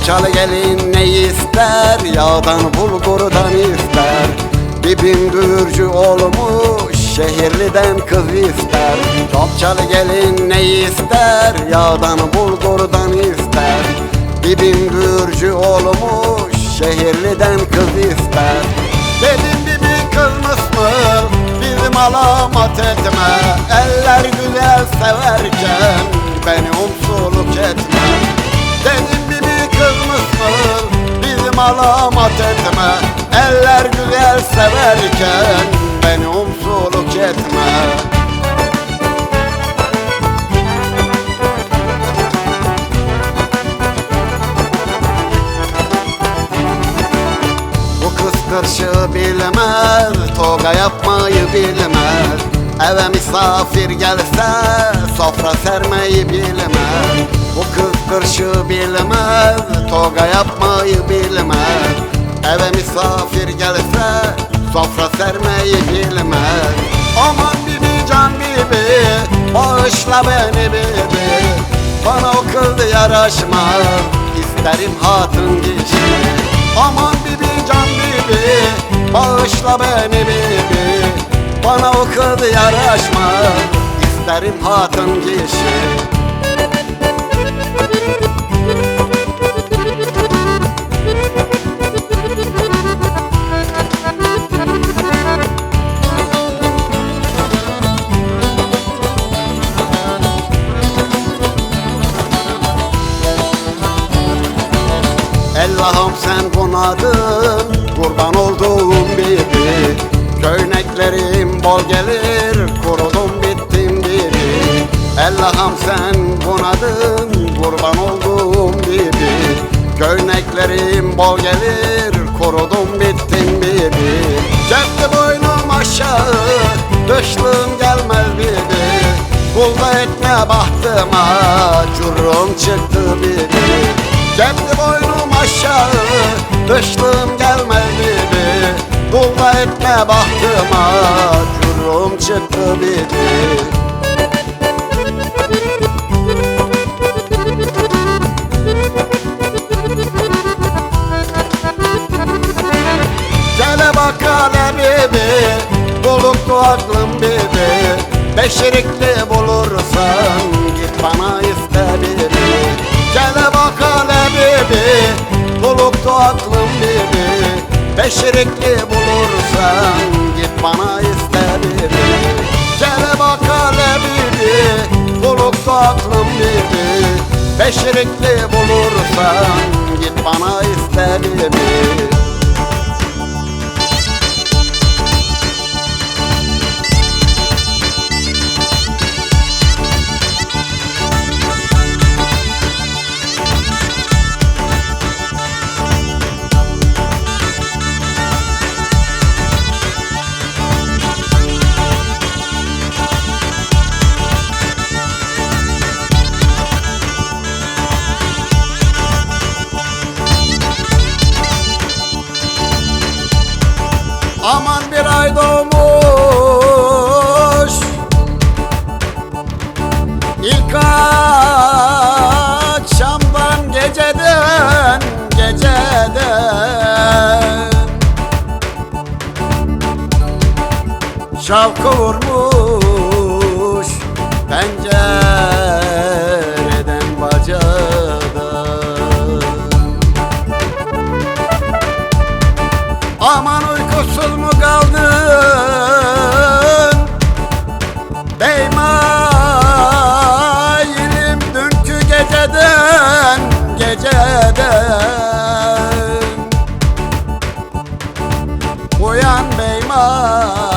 Topçalı gelin ne ister, yağdan bulgurdan ister. Dibin Gürcü olmuş, şehirliden kız ister. Topçalı gelin ne ister, yağdan bulgurdan ister. Dibin Gürcü olmuş, şehirliden kız ister. Dedim bibi kızmış mı, bizim alamat etme. Eller güzel severken beni umsuluk etme. Dedim bibi kızmış mı, bizim alamat etme. Eller güzel severken beni umsuluk etme. Kırşı bilmez, toga yapmayı bilmez. Eve misafir gelse sofra sermeyi bilmez. Bu kız kırşı bilmez, toga yapmayı bilmez. Eve misafir gelse sofra sermeyi bilmez. Aman bibi can bibi, bağışla beni bibi. Bana o kız yaraşmaz, isterim hatun kişi. Aman bibi can bibi, bağışla beni bibi. Bana o kız yaraşmaz, isterim hatun kişi. Allah'ım sen konadın, kurban olduğum bibi. Köyneklerim bol gelir, kurudum bittim bibi. Allah'ım sen konadın, kurban olduğum bibi. Köyneklerim bol gelir, kurudum bittim bibi. Cepte boynum aşağı, dışlığım gelmez bibi. Kulda etme bahtıma, currum çıktı bibi. Cepte boynum aşağı, dışlığım gelmez bibi. Kulda etme bahtıma, currum çıktı bibi. Gele bak hele bibi, buluktu aklım bibi. Beşirikli bulursan git bana iste bibi. Gele bak hele bibi, buluktu aklım bibi. Beşirikli bulursan git bana iste bibi. Gele bak hele bibi, buluktu aklım bibi. Beşirikli bulursan git bana iste bibi. Aman bir ay doğmuş, İlk akşamdan geceden şavkı vurmuş pencereden bacadan. Aman uykusuz mu kaldın beymaylim dünkü geceden Uyan beymaylim